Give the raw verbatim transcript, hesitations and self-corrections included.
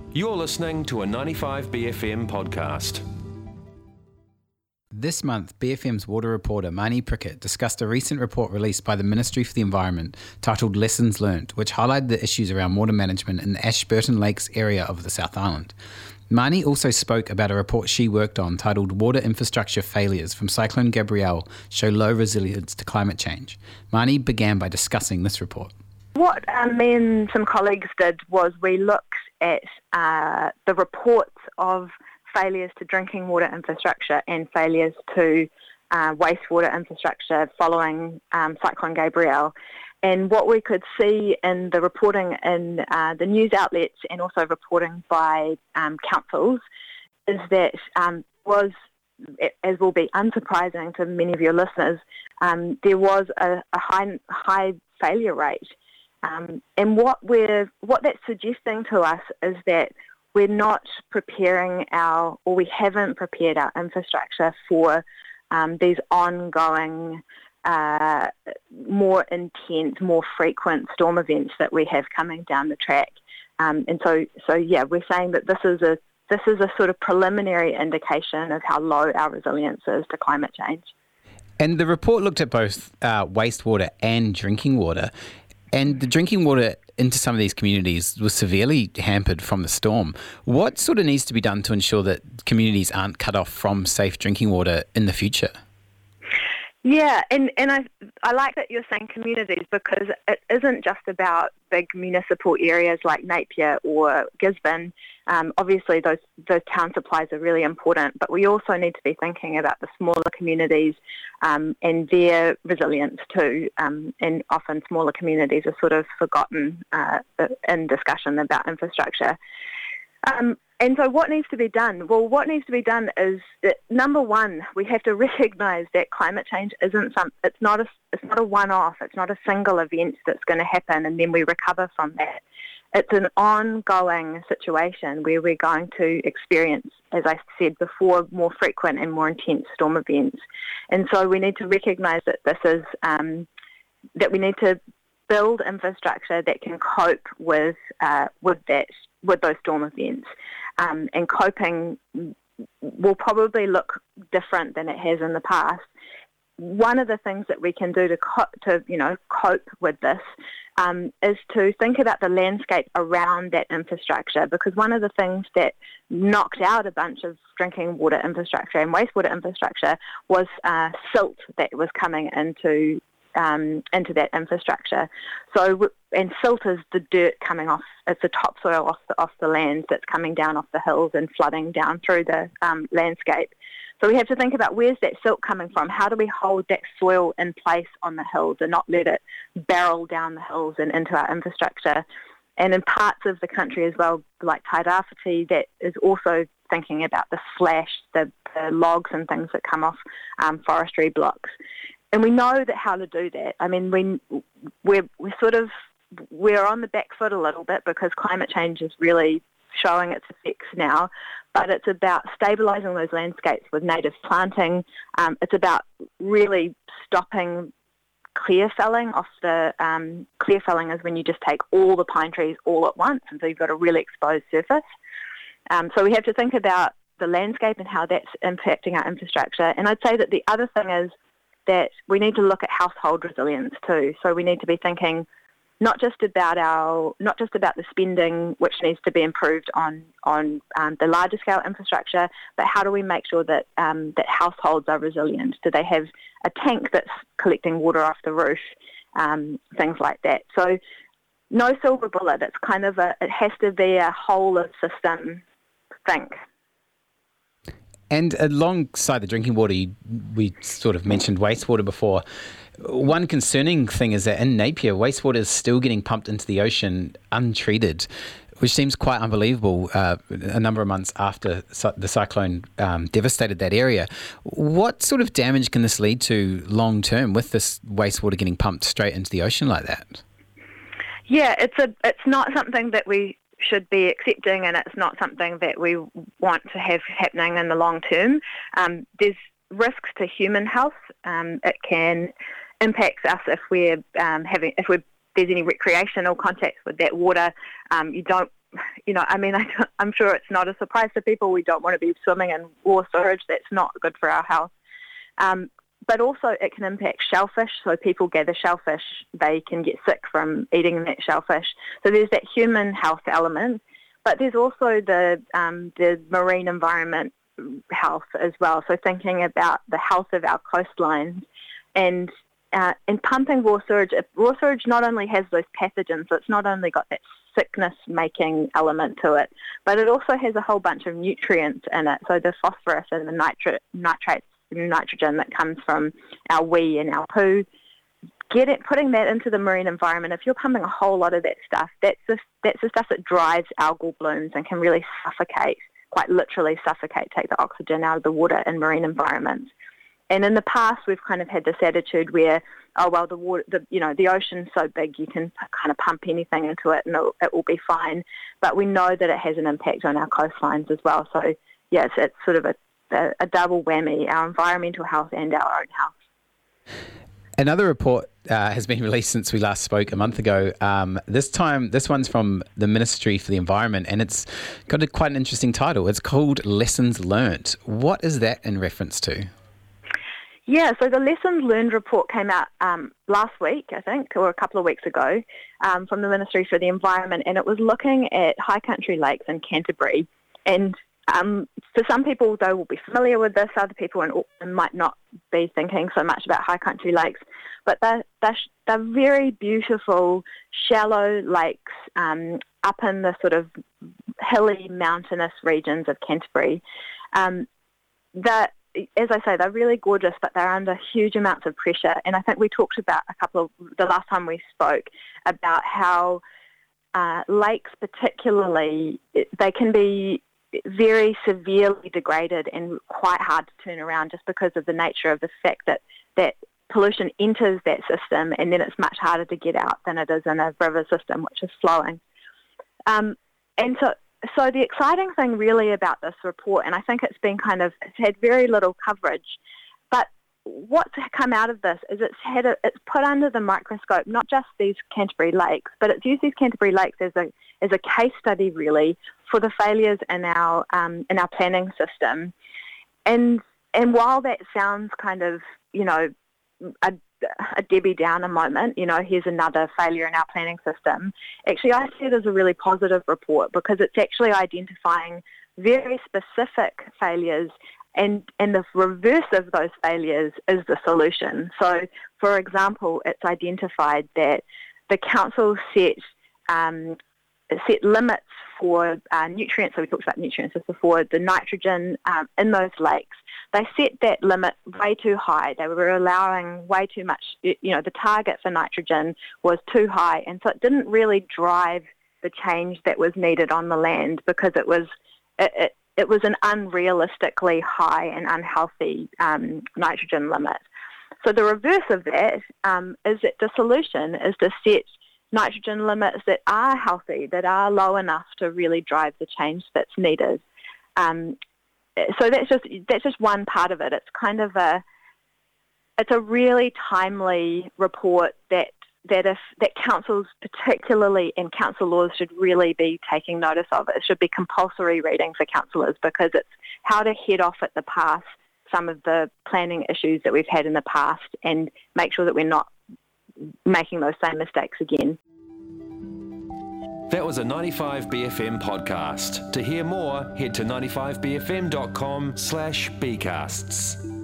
You're listening to a ninety-five B F M podcast. This month, B F M's water reporter Marnie Prickett discussed a recent report released by the Ministry for the Environment titled Lessons Learned, which highlighted the issues around water management in the Ashburton Lakes area of the South Island. Marnie also spoke about a report she worked on titled Water Infrastructure Failures from Cyclone Gabrielle Show Low Resilience to Climate Change. Marnie began by discussing this report. What um, me and some colleagues did was we looked at uh, the reports of failures to drinking water infrastructure and failures to uh, wastewater infrastructure following um, Cyclone Gabrielle. And what we could see in the reporting in uh, the news outlets and also reporting by um, councils is that um, was, as will be unsurprising to many of your listeners, um, there was a, a high high failure rate. Um, and what we're what that's suggesting to us is that we're not preparing our, or we haven't prepared our infrastructure for um, these ongoing, uh, more intense, more frequent storm events that we have coming down the track. Um, and so, so yeah, we're saying that this is a this is a sort of preliminary indication of how low our resilience is to climate change. And the report looked at both uh, wastewater and drinking water. And the drinking water into some of these communities was severely hampered from the storm. What sort of needs to be done to ensure that communities aren't cut off from safe drinking water in the future? Yeah, and, and I I like that you're saying communities, because it isn't just about big municipal areas like Napier or Gisborne. Um, obviously, those those town supplies are really important, but we also need to be thinking about the smaller communities um, and their resilience too. Um, and often smaller communities are sort of forgotten uh, in discussion about infrastructure. Um, and so what needs to be done? Well, what needs to be done is that, number one, we have to recognise that climate change isn't some. It's not a. It's not a one-off. It's not a single event that's going to happen and then we recover from that. It's an ongoing situation where we're going to experience, as I said before, more frequent and more intense storm events. And so we need to recognise that this is um, that we need to build infrastructure that can cope with uh, with that. with those storm events. Um, and coping will probably look different than it has in the past. One of the things that we can do to, co- to you know, cope with this um, is to think about the landscape around that infrastructure, because one of the things that knocked out a bunch of drinking water infrastructure and wastewater infrastructure was uh, silt that was coming into Um, into that infrastructure. So, and silt is the dirt coming off, it's the topsoil off the, off the land that's coming down off the hills and flooding down through the um, landscape. So we have to think about, where's that silt coming from? How do we hold that soil in place on the hills and not let it barrel down the hills and into our infrastructure? And in parts of the country as well, like Tairāwhiti, that is also thinking about the slash, the, the logs and things that come off um, forestry blocks. And we know that how to do that. I mean, we we're we sort of we're on the back foot a little bit because climate change is really showing its effects now. But it's about stabilising those landscapes with native planting. Um, it's about really stopping clear felling off the um, clear felling is when you just take all the pine trees all at once, and so you've got a really exposed surface. Um, so we have to think about the landscape and how that's impacting our infrastructure. And I'd say that the other thing is that we need to look at household resilience too. So we need to be thinking not just about our, not just about the spending which needs to be improved on on um, the larger scale infrastructure, but how do we make sure that um, that households are resilient? Do they have a tank that's collecting water off the roof? Um, things like that. So no silver bullet. It's kind of a, it has to be a whole of system think. And alongside the drinking water, you, we sort of mentioned wastewater before. One concerning thing is that in Napier, wastewater is still getting pumped into the ocean untreated, which seems quite unbelievable uh, a number of months after the cyclone um, devastated that area. What sort of damage can this lead to long term with this wastewater getting pumped straight into the ocean like that? Yeah, it's a it's not something that we should be accepting, and it's not something that we want to have happening in the long term. Um, there's risks to human health. Um, it can impact us if we're um, having if we're there's any recreational contact with that water. Um, you don't you know, I mean, I, I'm sure it's not a surprise to people. We don't want to be swimming in raw sewage. That's not good for our health. Um, but also it can impact shellfish. So people gather shellfish, they can get sick from eating that shellfish. So there's that human health element, but there's also the um, the marine environment health as well. So thinking about the health of our coastlines and uh, in pumping raw sewage, raw sewage not only has those pathogens, so it's not only got that sickness-making element to it, but it also has a whole bunch of nutrients in it. So the phosphorus and the nitri- nitrates, nitrogen that comes from our wee and our poo, get it, putting that into the marine environment. If you're pumping a whole lot of that stuff, that's the, that's the stuff that drives algal blooms and can really suffocate, quite literally suffocate, take the oxygen out of the water in marine environments. And in the past, we've kind of had this attitude where, oh, well, the water, the, you know, the ocean's so big, you can kind of pump anything into it and it'll, it will be fine. But we know that it has an impact on our coastlines as well. So, yeah, it's, it's sort of a, a, a double whammy, our environmental health and our own health. Another report uh, has been released since we last spoke a month ago. Um, this time, this one's from the Ministry for the Environment, and it's got a, quite an interesting title. It's called Lessons Learnt. What is that in reference to? Yeah, so the Lessons Learned report came out um, last week, I think, or a couple of weeks ago, um, from the Ministry for the Environment, and it was looking at high country lakes in Canterbury. And um, for some people, they will be familiar with this. Other people in Auckland might not be thinking so much about high country lakes, but they're, they're, they're very beautiful, shallow lakes um, up in the sort of hilly, mountainous regions of Canterbury. Um, that As I say, they're really gorgeous, but they're under huge amounts of pressure. And I think we talked about a couple of, the last time we spoke, about how uh, lakes particularly, they can be very severely degraded and quite hard to turn around just because of the nature of the fact that, that pollution enters that system and then it's much harder to get out than it is in a river system, which is flowing. Um, and so So the exciting thing really about this report, and I think it's been kind of, it's had very little coverage, but what's come out of this is it's had a, it's put under the microscope not just these Canterbury lakes, but it's used these Canterbury lakes as a as a case study really for the failures in our um, in our planning system. And and while that sounds kind of, you know, a a Debbie Downer moment, you know, here's another failure in our planning system. Actually, I see it as a really positive report because it's actually identifying very specific failures, and, and the reverse of those failures is the solution. So, for example, it's identified that the council set um, set limits for uh, nutrients, so we talked about nutrients before, the nitrogen um, in those lakes. They set that limit way too high. They were allowing way too much, you know, the target for nitrogen was too high, and so it didn't really drive the change that was needed on the land because it was it, it, it was an unrealistically high and unhealthy um, nitrogen limit. So the reverse of that um, is that the solution is to set nitrogen limits that are healthy, that are low enough to really drive the change that's needed. Um, so that's just that's just one part of it. It's kind of a it's a really timely report that that if that councils particularly and councillors should really be taking notice of. It should be compulsory reading for councillors because it's how to head off at the pass some of the planning issues that we've had in the past and make sure that we're not making those same mistakes again. That was a ninety-five B F M podcast. To hear more, head to ninety-five b f m dot com slash bcasts.